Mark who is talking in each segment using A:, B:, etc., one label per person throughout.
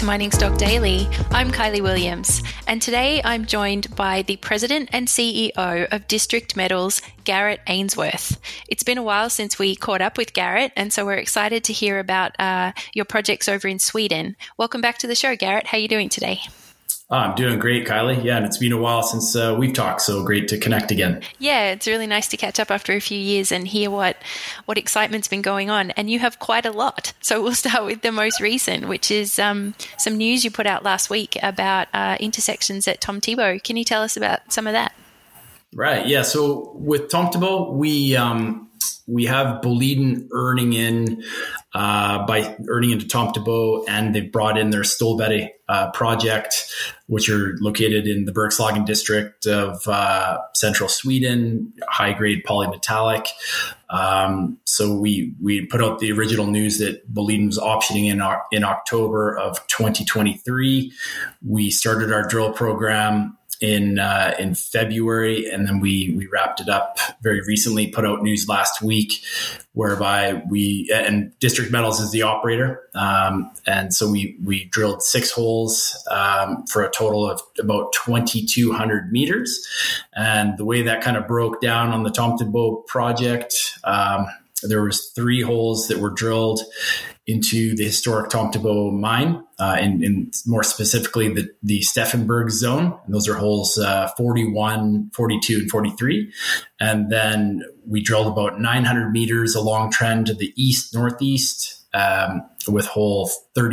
A: Mining Stock Daily. I'm Kylie Williams, and today I'm joined by the President and CEO of District Metals, Garrett Ainsworth. It's been a while since we caught up with Garrett, and so we're excited to hear about your projects over in Sweden. Welcome back to the show, Garrett. How are you doing today?
B: I'm doing great, Kylie. Yeah, and it's been a while since we've talked, so great to connect again.
A: Yeah, it's really nice to catch up after a few years and hear what excitement's been going on. And you have quite a lot. So we'll start with the most recent, which is some news you put out last week about intersections at Tom Thibault. Can you tell us about some of that?
B: Right. Yeah. So with Tom Thibault, we have Boliden earning into Tom Thibault, and they've brought in their Stålberget project, which are located in the Bergslagen district of central Sweden, high grade polymetallic. So we put out the original news that Boliden was optioning in October of 2023. We started our drill program in February, and then we wrapped it up very recently, put out news last week whereby and District Metals is the operator. And so we drilled 6 holes for a total of about 2,200 meters. And the way that kind of broke down on the Tom Thibault project, there was 3 holes that were drilled into the historic Tom Thibault mine, and more specifically the Steffenberg zone. And those are holes 41, 42, and 43. And then we drilled about 900 meters along trend to the east-northeast with hole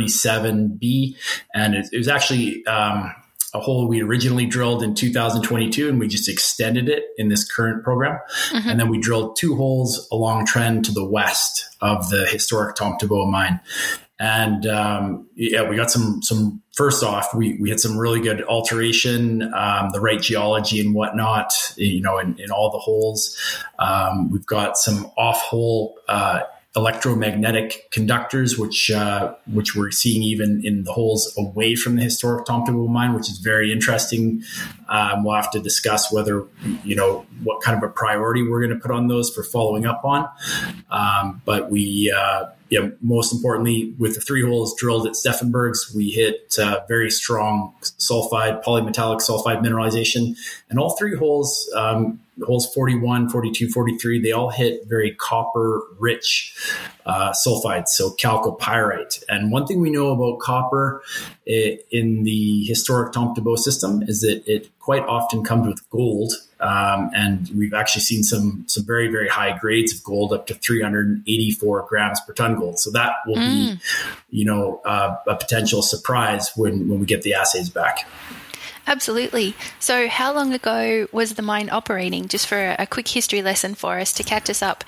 B: 37B. And it was actually a hole we originally drilled in 2022, and we just extended it in this current program. Mm-hmm. And then we drilled 2 holes along trend to the west of the historic Tom Thibault mine. And we got some first off, we had some really good alteration, the right geology and whatnot, in all the holes. We've got some off-hole electromagnetic conductors, which we're seeing even in the holes away from the historic Tom Thibault mine, which is very interesting. We'll have to discuss whether, what kind of a priority we're going to put on those for following up on. But most importantly, with the 3 holes drilled at Steffenbergs, we hit very strong polymetallic sulfide mineralization. And all 3 holes, holes 41, 42, 43, they all hit very copper-rich sulfides, so chalcopyrite. And one thing we know about copper in the historic Tom Thibault system is that it quite often comes with gold. And we've actually seen some very, very high grades of gold, up to 384 grams per ton gold. So that will be, a potential surprise when we get the assays back.
A: Absolutely. So how long ago was the mine operating? Just for a quick history lesson for us to catch us up.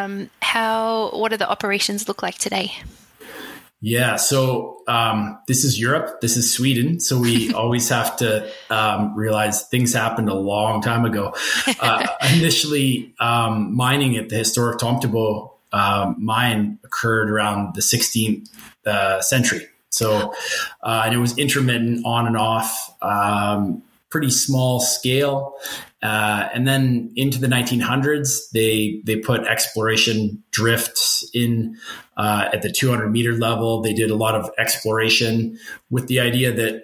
A: What do the operations look like today?
B: Yeah, so this is Europe, this is Sweden, so we always have to realize things happened a long time ago. Initially, mining at the historic Tom Thibault mine occurred around the 16th century. So, and it was intermittent, on and off, pretty small scale. And then into the 1900s, they put exploration drifts in at the 200 meter level. They did a lot of exploration with the idea that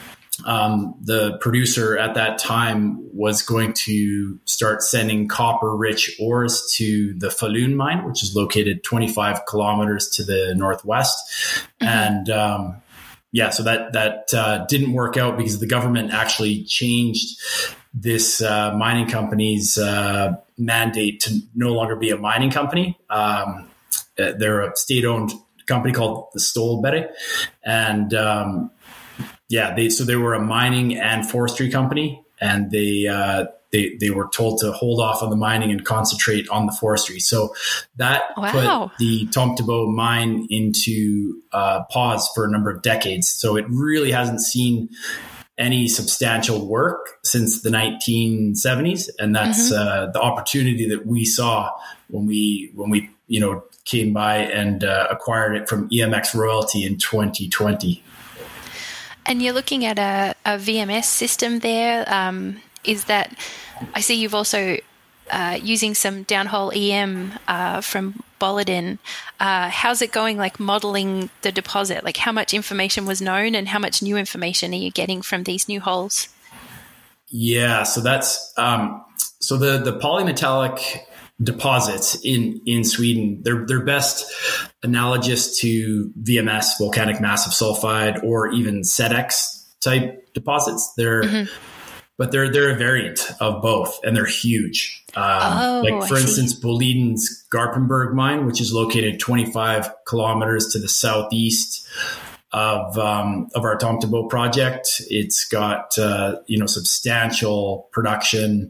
B: the producer at that time was going to start sending copper-rich ores to the Falun mine, which is located 25 kilometers to the northwest. Mm-hmm. And so that didn't work out because the government actually changed this mining company's mandate to no longer be a mining company. They're a state-owned company called the Stålberget, and they were a mining and forestry company, and they were told to hold off on the mining and concentrate on the forestry. So that put the Tom Thibault mine into pause for a number of decades. So it really hasn't seen any substantial work since the 1970s, and that's the opportunity that we saw when we came by and acquired it from EMX Royalty in 2020.
A: And you're looking at a VMS system there. Is that, I see you've also using some downhole EM from Boliden. How's it going, like modeling the deposit? Like how much information was known and how much new information are you getting from these new holes?
B: Yeah, so that's so the polymetallic deposits in Sweden, they're best analogous to VMS, volcanic massive sulfide, or even SEDEX type deposits. But they're a variant of both, and they're huge. Like for instance, Boliden's Garpenberg mine, which is located 25 kilometers to the southeast of our Tomtebo project. It's got substantial production,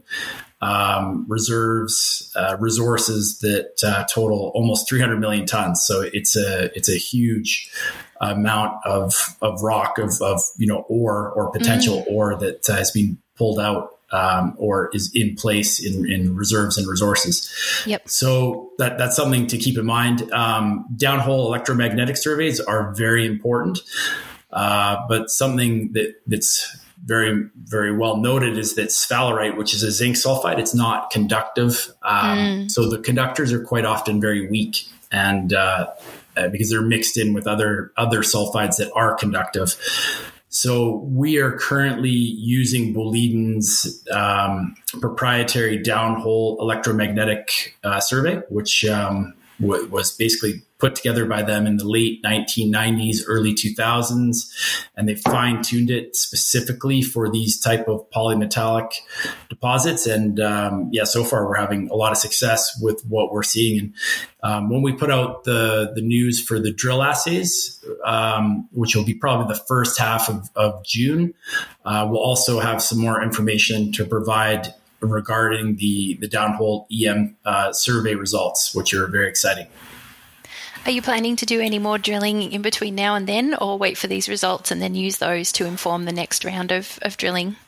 B: reserves, resources that total almost 300 million tons. So it's a huge amount of rock of ore or potential ore that has been pulled out or is in place in reserves and resources.
A: Yep.
B: So that's something to keep in mind. Downhole electromagnetic surveys are very important, but something that's very, very well noted is that sphalerite, which is a zinc sulfide, it's not conductive. So the conductors are quite often very weak, and because they're mixed in with other sulfides that are conductive. So we are currently using Boliden's proprietary downhole electromagnetic survey, which was basically put together by them in the late 1990s, early 2000s, and they fine-tuned it specifically for these type of polymetallic deposits. And so far we're having a lot of success with what we're seeing. And when we put out the news for the drill assays, which will be probably the first half of June, we'll also have some more information to provide regarding the downhole EM survey results, which are very exciting.
A: Are you planning to do any more drilling in between now and then, or wait for these results and then use those to inform the next round of drilling?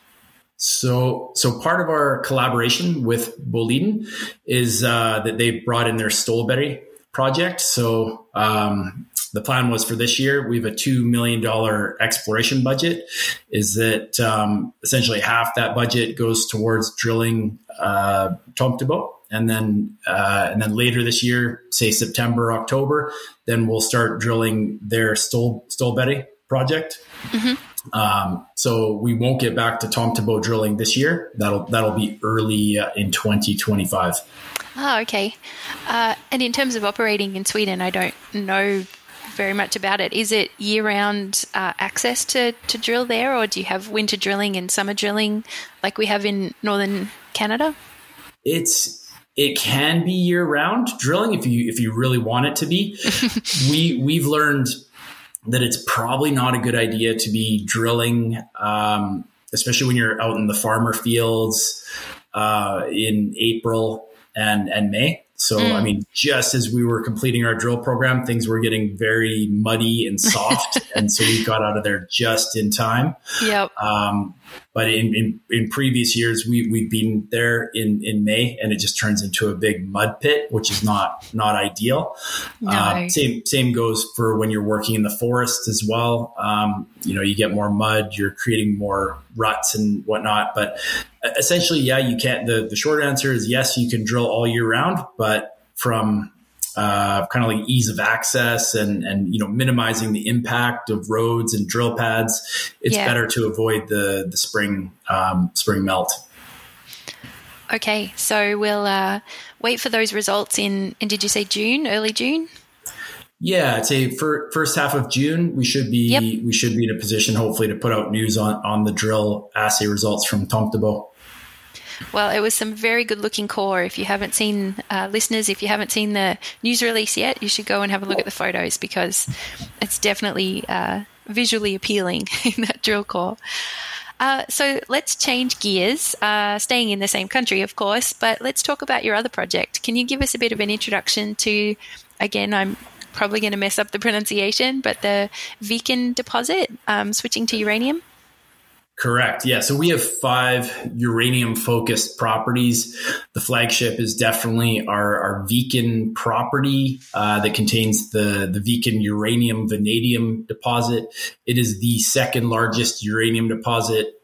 B: So part of our collaboration with Boliden is that they brought in their Stolberg project. So the plan was for this year, we have a $2 million exploration budget. Is that essentially half that budget goes towards drilling Tomtebo. And then later this year, say September, October, then we'll start drilling their Stolberg project. So we won't get back to Tomtebo drilling this year. That'll be early in 2025.
A: Oh, okay. And in terms of operating in Sweden, I don't know very much about it. Is it year-round access to drill there, or do you have winter drilling and summer drilling like we have in northern Canada?
B: It can be year-round drilling if you really want it to be. We've learned that it's probably not a good idea to be drilling, especially when you're out in the farmer fields in April and May. So, I mean, just as we were completing our drill program, things were getting very muddy and soft. And so we got out of there just in time. Yep. But in previous years, we've been there in May, and it just turns into a big mud pit, which is not ideal. No. Same goes for when you're working in the forest as well. You get more mud, you're creating more ruts and whatnot. But essentially, yeah, you can't. The short answer is yes, you can drill all year round, but from kind of like ease of access and minimizing the impact of roads and drill pads, it's better to avoid the spring melt.
A: Okay, so we'll wait for those results in did you say June, early June?
B: Yeah, I'd say for first half of June, we should be in a position hopefully to put out news on the drill assay results from Tomtebo.
A: Well, it was some very good looking core. If you haven't seen, listeners, if you haven't seen the news release yet, you should go and have a look at the photos, because it's definitely visually appealing in that drill core. So let's change gears, staying in the same country, of course, but let's talk about your other project. Can you give us a bit of an introduction to, again, I'm probably going to mess up the pronunciation, but the Viken deposit, switching to uranium?
B: Correct. Yeah. So we have 5 uranium-focused properties. The flagship is definitely our Viken property that contains the Viken uranium vanadium deposit. It is the second largest uranium deposit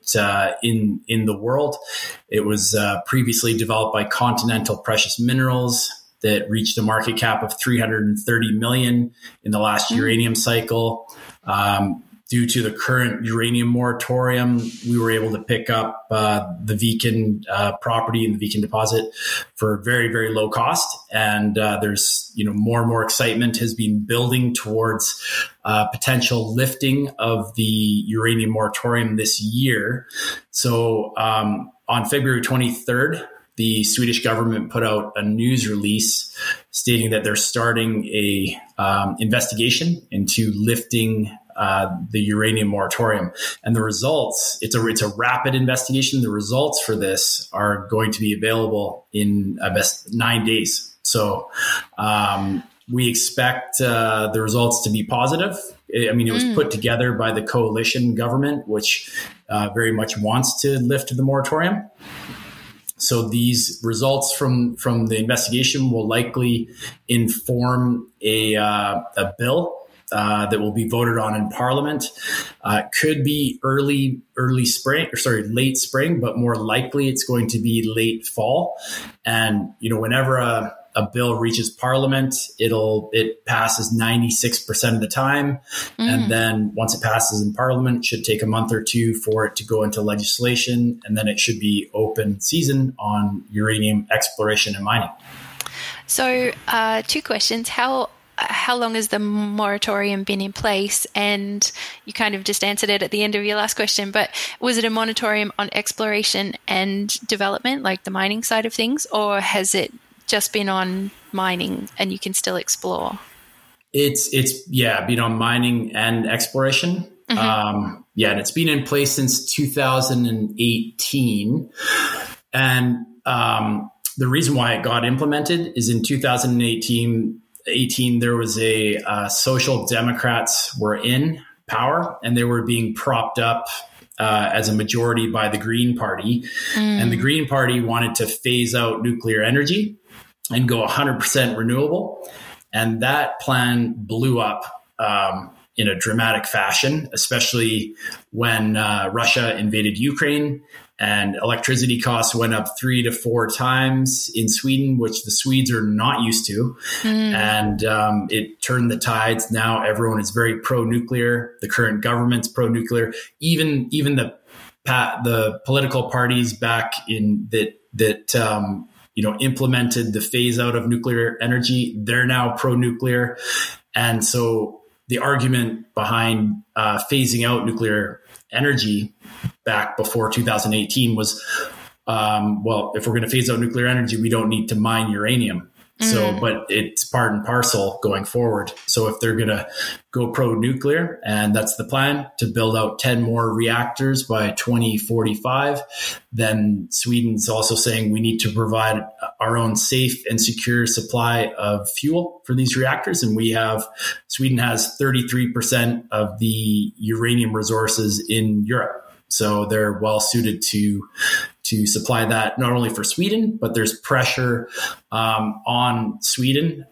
B: in the world. It was previously developed by Continental Precious Minerals. that reached a market cap of 330 million in the last uranium cycle. Due to the current uranium moratorium, we were able to pick up the Viken property and the Viken deposit for very, very low cost. And there's, more and more excitement has been building towards potential lifting of the uranium moratorium this year. So on February 23rd, the Swedish government put out a news release stating that they're starting a investigation into lifting the uranium moratorium. And the results, it's a rapid investigation. The results for this are going to be available in best 9 days. So we expect the results to be positive. I mean, it was put together by the coalition government, which very much wants to lift the moratorium. So these results from the investigation will likely inform a bill that will be voted on in Parliament. Could be late spring, but more likely it's going to be late fall. And whenever a bill reaches Parliament, it passes 96% of the time, and then once it passes in Parliament, it should take a month or two for it to go into legislation, and then it should be open season on uranium exploration and mining.
A: So, 2 questions: How long has the moratorium been in place? And you kind of just answered it at the end of your last question, but was it a moratorium on exploration and development, like the mining side of things, or has it just been on mining and you can still explore?
B: It's been on mining and exploration. And it's been in place since 2018. And the reason why it got implemented is in 2018, there was a Social Democrats were in power, and they were being propped up as a majority by the Green Party. And the Green Party wanted to phase out nuclear energy and go 100% renewable. And that plan blew up in a dramatic fashion, especially when Russia invaded Ukraine. And electricity costs went up 3 to 4 times in Sweden, which the Swedes are not used to. And it turned the tides. Now everyone is very pro-nuclear. The current government's pro-nuclear. Even the political parties back in that implemented the phase out of nuclear energy, they're now pro-nuclear. And so the argument behind phasing out nuclear energy back before 2018 was, if we're going to phase out nuclear energy, we don't need to mine uranium. So, but it's part and parcel going forward. So if they're going to go pro-nuclear, and that's the plan, to build out 10 more reactors by 2045, then Sweden's also saying we need to provide our own safe and secure supply of fuel for these reactors. And Sweden has 33% of the uranium resources in Europe. So they're well suited to supply that, not only for Sweden, but there's pressure on Sweden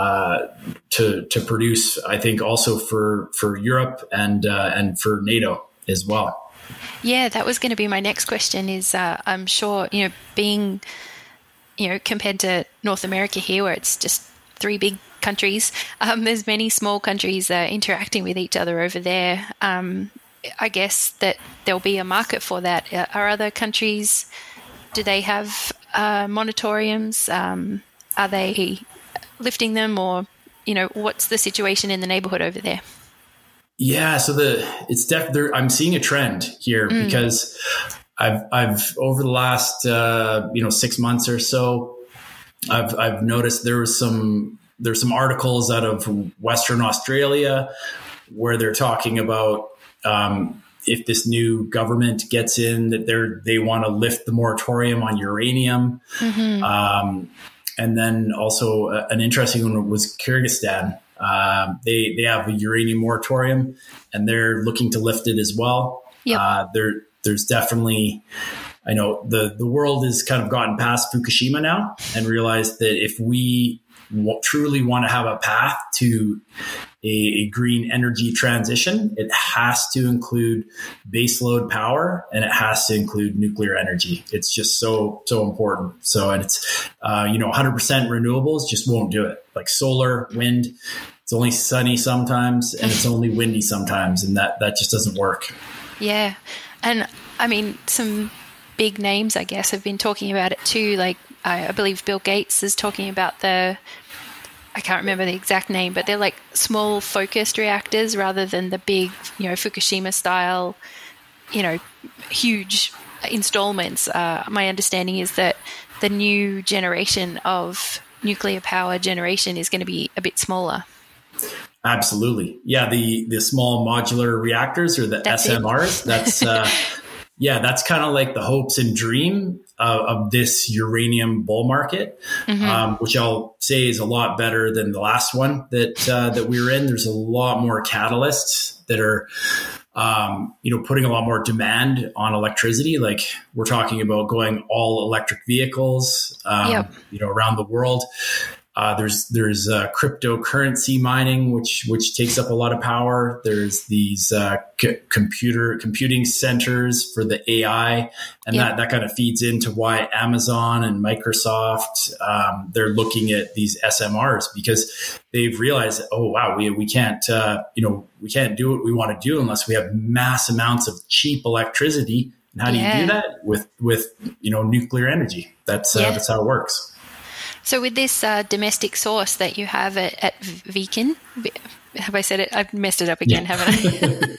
B: to produce, I think, also for Europe and for NATO as well.
A: Yeah, that was going to be my next question. Is I'm sure being compared to North America here, where it's just 3 big countries, there's many small countries interacting with each other over there. I guess that there'll be a market for that. Are other countries, do they have moratoriums? Are they lifting them, or, what's the situation in the neighborhood over there?
B: Yeah, so I'm seeing a trend here because I've over the last 6 months or so, I've noticed there's some articles out of Western Australia where they're talking about if this new government gets in, that they want to lift the moratorium on uranium. And then also an interesting one was Kyrgyzstan. They have a uranium moratorium, and they're looking to lift it as well. Yep. There's definitely, I know the world has kind of gotten past Fukushima now and realized that if we truly want to have a path to a green energy transition, it has to include baseload power and it has to include nuclear energy. It's just so important. So, and it's, 100% renewables just won't do it. Like solar, wind, it's only sunny sometimes and it's only windy sometimes. And that just doesn't work.
A: Yeah. And I mean, some big names, I guess, have been talking about it too. Like I believe Bill Gates is talking about I can't remember the exact name, but they're like small focused reactors rather than the big, Fukushima style, huge installments. My understanding is that the new generation of nuclear power generation is going to be a bit smaller.
B: Absolutely. Yeah. The small modular reactors, or the SMRs, that's that's kind of like the hopes and dream of this uranium bull market, which I'll say is a lot better than the last one that we were in. There's a lot more catalysts that are, putting a lot more demand on electricity. Like we're talking about going all electric vehicles, around the world. There's cryptocurrency mining, which takes up a lot of power. There's these computing centers for the AI, and that kind of feeds into why Amazon and Microsoft they're looking at these SMRs, because they've realized, oh wow, we can't we can't do what we want to do unless we have mass amounts of cheap electricity. And how do you do that with nuclear energy? That's how it works.
A: So with this domestic source that you have at Viken, have I said it? I've messed it up again, haven't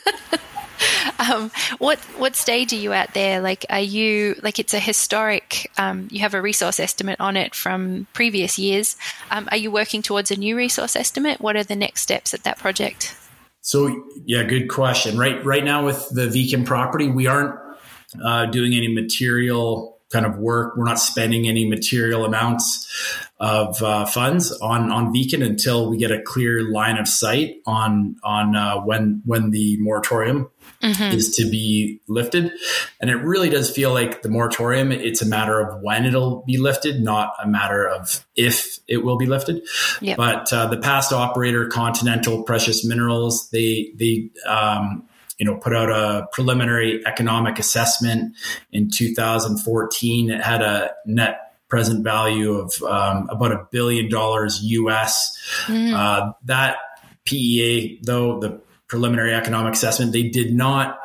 A: I? What stage are you at there? Like, are you, like, it's a historic, you have a resource estimate on it from previous years. Are you working towards a new resource estimate? What are the next steps at that project?
B: So, yeah, good question. Right now with the Viken property, we aren't doing any material kind of work. We're not spending any material amounts of funds on Viken until we get a clear line of sight on when the moratorium is to be lifted. And it really does feel like the moratorium, it's a matter of when it'll be lifted, not a matter of if it will be lifted. Yep. But the past operator, Continental Precious Minerals, they put out a preliminary economic assessment in 2014. It had a net present value of about $1 billion US. That PEA, though, the preliminary economic assessment, they did not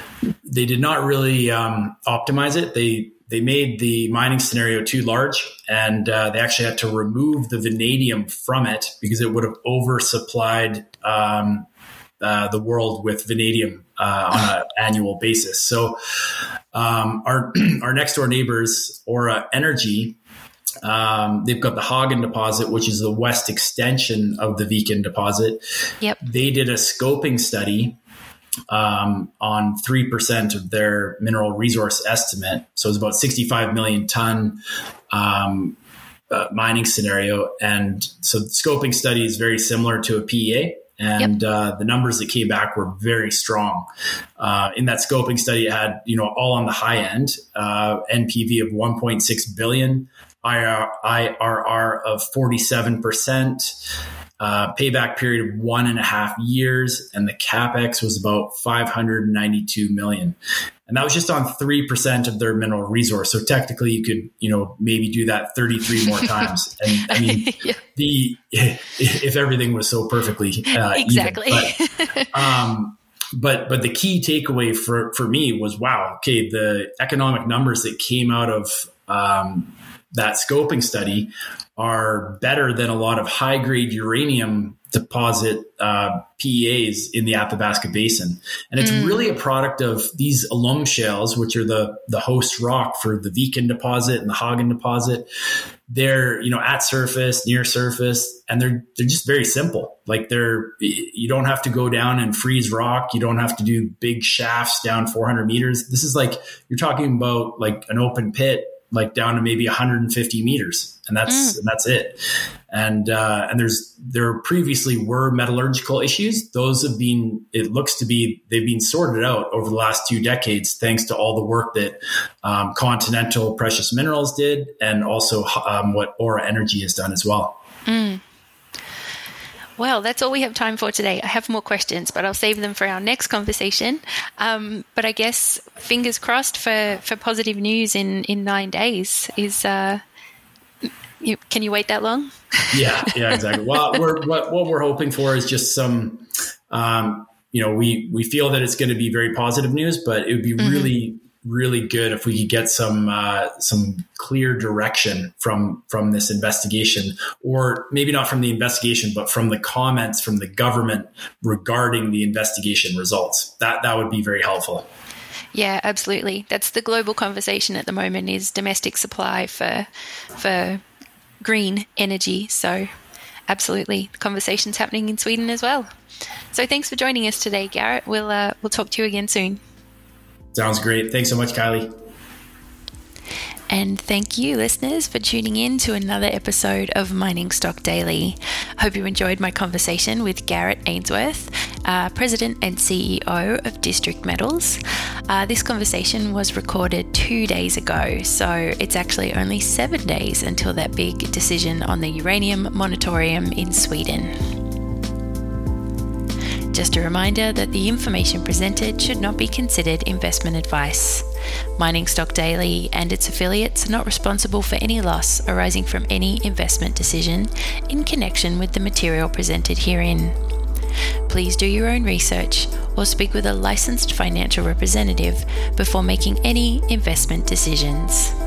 B: really optimize it. They made the mining scenario too large, and they actually had to remove the vanadium from it because it would have oversupplied the world with vanadium on an annual basis. So our next door neighbors, Aura Energy, they've got the Hagen deposit, which is the west extension of the Viken deposit. Yep. They did a scoping study on 3% of their mineral resource estimate. So it's about 65 million ton mining scenario. And so the scoping study is very similar to a PEA. And the numbers that came back were very strong. In that scoping study, it had, all on the high end, NPV of 1.6 billion, IRR of 47%, payback period of 1.5 years, and the CapEx was about 592 million. And that was just on 3% of their mineral resource. So technically you could, maybe do that 33 more times. And I mean, if everything was so perfectly
A: exactly.
B: Even. But the key takeaway for me was, wow, okay, the economic numbers that came out of that scoping study are better than a lot of high grade uranium deposit PEAs in the Athabasca Basin. And it's really a product of these alum shales, which are the host rock for the Viken deposit and the Hagen deposit. They're, at surface, near surface, and they're just very simple. Like you don't have to go down and freeze rock. You don't have to do big shafts down 400 meters. This is like, you're talking about like an open pit like down to maybe 150 meters, and that's it. And there previously were metallurgical issues. Those have been, it looks to be, they've been sorted out over the last 2 decades, thanks to all the work that Continental Precious Minerals did, and also what Aura Energy has done as well.
A: Well, that's all we have time for today. I have more questions, but I'll save them for our next conversation. But I guess fingers crossed for positive news in 9 days. Can you wait that long? Yeah,
B: exactly. Well, what we're hoping for is just some, we feel that it's going to be very positive news, but it would be really good if we could get some clear direction from this investigation, or maybe not from the investigation, but from the comments from the government regarding the investigation results. That would be very helpful.
A: Yeah, absolutely. That's the global conversation at the moment, is domestic supply for green energy. So absolutely, the conversation's happening in Sweden as well. So thanks for joining us today, Garrett. We'll talk to you again soon.
B: Sounds great. Thanks so much, Kylie.
A: And thank you, listeners, for tuning in to another episode of Mining Stock Daily. I hope you enjoyed my conversation with Garrett Ainsworth, President and CEO of District Metals. This conversation was recorded 2 days ago, so it's actually only 7 days until that big decision on the uranium moratorium in Sweden. Just a reminder that the information presented should not be considered investment advice. Mining Stock Daily and its affiliates are not responsible for any loss arising from any investment decision in connection with the material presented herein. Please do your own research or speak with a licensed financial representative before making any investment decisions.